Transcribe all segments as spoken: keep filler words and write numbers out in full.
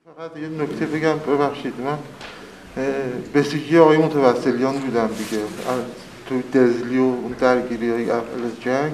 فقط یه نکته بگم، ببخشید، من بسیجی آقای متوسلیان بودم دیگه تو دزلی و اون درگیری های اول جنگ.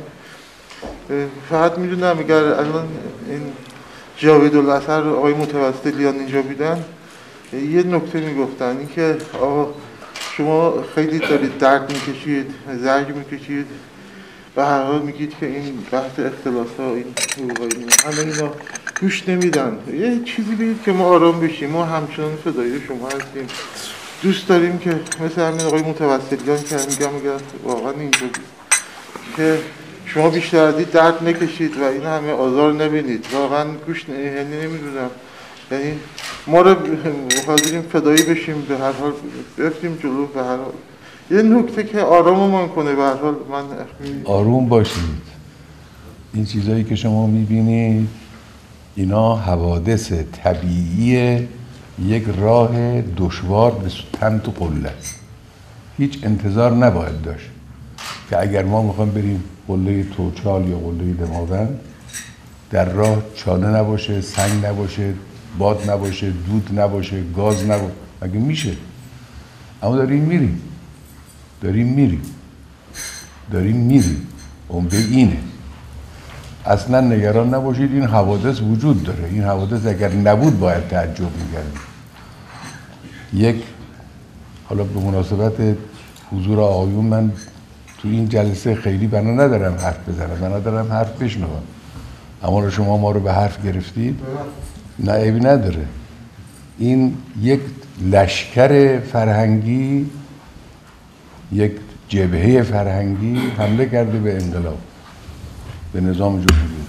فقط میدونم اگر الان این جاوید الاثر آقای متوسلیان اینجا بودن یه نکته میگفتن، این که آقا شما خیلی دارید درد میکشید، زنگ میکشید و هر حال میگید که این بحث اختلاس ها، این حقوقی همه اینا گوش نمیدن. یه چیزی بگید که ما آرام بشیم. ما همچنان فدایی شما هستیم، دوست داریم که مثل همین آقای متوسلیان که میگم اگر واقعا اینجا که شما بیشتر از این درد نکشید و این همه آزار نبینید. واقعا گوش نمیدونم، یعنی ما رو حاضریم فدایی بشیم، به هر حال برفتیم جلو. به هر حال یه نکته که آراممان کنه. به هر حال من آروم باشید. این چیزایی که شما میبینید اینا حوادث طبیعی یک راه دشوار به تن تو قله است. هیچ انتظار نباید داشت که اگر ما میخوایم بریم قله توچال یا قله دماوند در راه چاله نباشه، سنگ نباشه، باد نباشه، دود نباشه، گاز نباشه. مگه میشه؟ اما داریم میریم داریم میریم داریم میریم عمده اینه. اصلا نگران نباشید، این حوادث وجود داره. این حوادث اگر نبود باید تعجب می‌کردیم. یک حالا به مناسبت حضور آقایون، من تو این جلسه خیلی بنا ندارم حرف بزنم، بنا دارم حرف بشنوم، اما شما ما رو به حرف گرفتید. نه عیبی نداره. این یک لشکر فرهنگی، یک جبهه فرهنگی حمله کرده به انقلاب، به نظام جمهوری.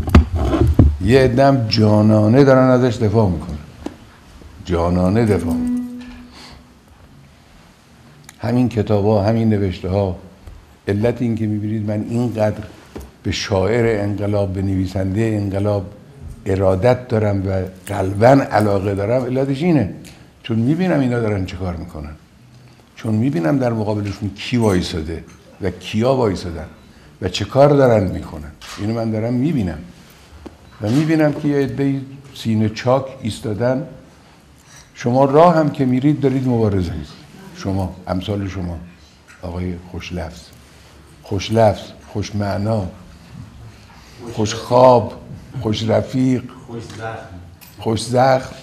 یه عده‌ام جانانه دارن ازش دفاع میکنن، جانانه دفاع میکنن. همین کتاب ها، همین نوشته ها، علت این که میبینید من اینقدر به شاعر انقلاب، به نویسنده انقلاب ارادت دارم و قلباً علاقه دارم، علتش اینه چون میبینم اینا دارن چه کار میکنن، چون میبینم در مقابلشون کی وایساده و کیا وایسادن و چه کار دارن میکنن. اینو من دارم میبینم و میبینم که یه عده سینه چاک ایستادن. شما راه هم که میرید دارید مبارزه میکنید. شما امثال شما آقای خوش لفظ، خوش لفظ، خوش معنا، خوش خواب، خوش رفیق، خوش زخم، خوش زخم.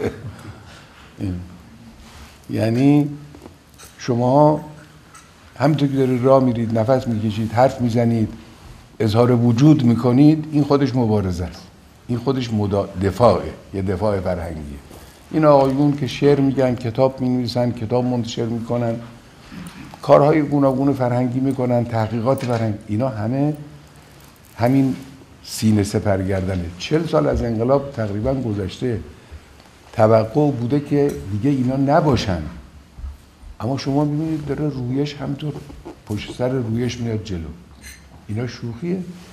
یعنی شما همونطور که دارید راه میرید، نفس میکشید، حرف میزنید، اظهار وجود میکنید، این خودش مبارزه است. این خودش دفاعه، یه دفاع فرهنگیه. این آقایون که شعر میگن، کتاب مینویسن، کتاب منتشر میکنن، کارهای گوناگون فرهنگی میکنن، تحقیقات فرهنگی، اینا همه همین سینه سپر گردنه. چل سال از انقلاب تقریبا گذشته، توقع بوده که دیگه اینا نباشن، اما شما میبینید داره رویش همطور پشت سر رویش میاد جلو. اینا شوخیه؟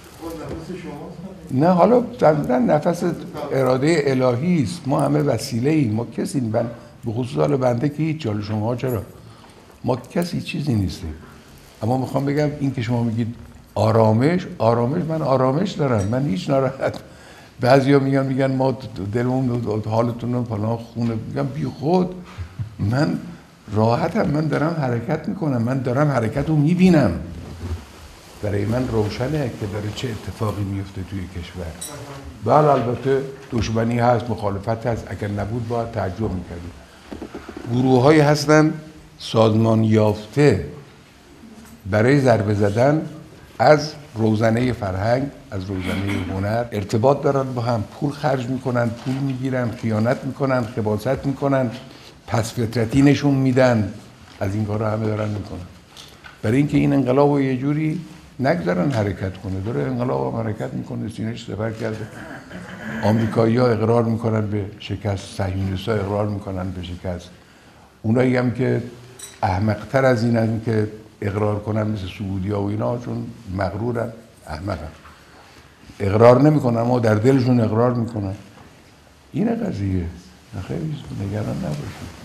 نه، حالا ضمناً نفس اراده الهی است. ما همه وسیله ایم، ما کسی نیم. من به خصوص حالا بنده که هیچ، حالا شما چرا؟ ما کسی چیزی نیستیم. اما میخوام بگم این که شما میگید آرامش، آرامش، من آرامش دارم، من هیچ ناراحت. بعضیا میگن میگن ما دلمون حالتون رو فلان خونه، میگم بی خود، من راحتم، من دارم حرکت میکنم، من دارم حرکت رو میبینم. برای من روشنه که داره چه اتفاقی میفته توی کشور. بله البته دشمنی هست، مخالفت هست، اگر نبود باید تعجب میکردیم. گروه هایی هستن سازمان یافته برای ضربه زدن از روزنه فرهنگ، از روزنه هنر، ارتباط دارن با هم، پول خرج میکنن، پول میگیرن، خیانت میکنن، خباثت میکنن، پس فطرتی نشون میدن. از این کارا همه دارن میکنن برای اینکه این انقلاب رو یه جوری نگذارن حرکت کنه. داره انقلاب هم حرکت میکنه، سینه‌اش سپر کرده. آمریکایی‌ها اقرار میکنن به شکست، صهیونیست‌ها اقرار میکنن به شکست. اونایی هم که احمق‌تر از این هم که اقرار کنن، مثل سعودی‌ها و اینا، چون مغرورن، احمقن، اقرار نمیکنن اما در دلشون اقرار میکنن. اینه قضیه. خیلی نگران نباشید.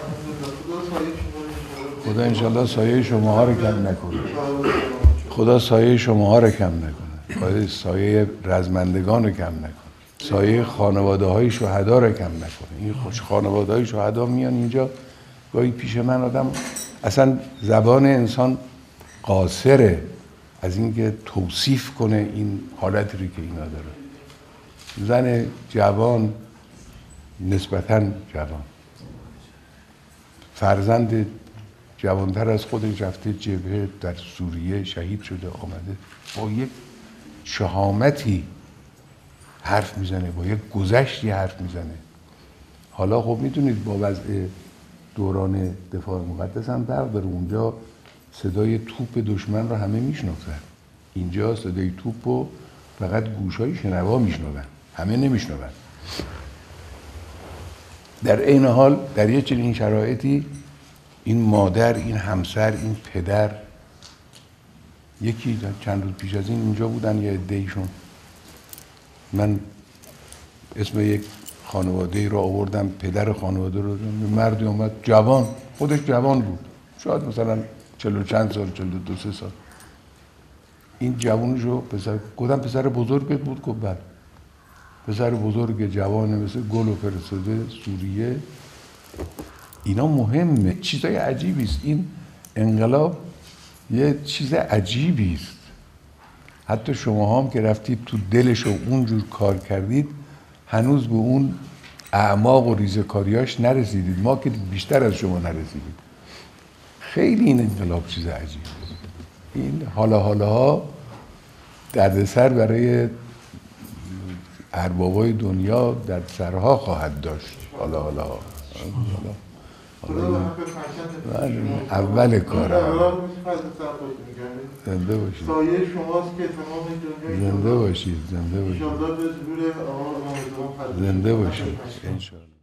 خدا انشالله سایه شماها رو کم نکنه. خدا سایه شماها رو کم نکنه. خدا سایه رزمندگان رو کم نکنه. سایه خانواده های شهدا را کم نکنه. این خوش خانواده های شهدا میان اینجا، گاهی پیش من آدم اصلا زبان انسان قاصره از اینکه توصیف کنه این حالتی رو که اینا داره. زن جوان، نسبتاً جوان، فرزند جوانتر از خودش رفته جبهه، در سوریه شهید شده، آمده با یک شهامتی حرف میزنه، با یک گذشتی حرف میزنه. حالا خب میدونید با وضع دوران دفاع مقدس هم فرق داره. اونجا صدای توپ دشمن رو همه میشنفتن، اینجا صدای توپ رو فقط گوشهای شنوا میشنون، همه نمیشنون. در عین حال در یه چنین شرایطی این مادر، این همسر، این پدر، یکی چند روز پیش از این اینجا بودن یه عده‌ایشون، من اسم یک خانواده رو آوردم، پدر خانواده رو، مردی اومد جوان، خودش جوان بود، شاید مثلا چلو چند سال، چلو دو سه سال. این جوانشو پسر، گفتم پسر بزرگت بود؟ گفت بله. پسر بزرگ جوانه مثل گل و فرستاده سوریه. اینا مهمه، چیزای عجیبی است. این انقلاب یه چیز عجیبی است. حتی شما هم که رفتید تو دلش و اونجور کار کردید، هنوز به اون اعماق و ریزکاریاش نرسیدید. ما که بیشتر از شما نرسیدید. خیلی این انقلاب چیز عجیبی است. این حالا حالا ها دردسر برای اربابای دنیا در سرها خواهد داشت. حالا حالا ها اول کارم. زنده باشید. سایه شماست که تمام دنیا. زنده باشید. زنده باشید. انشاءالله به ظهور آقا امام زنده باشید. انشاءالله.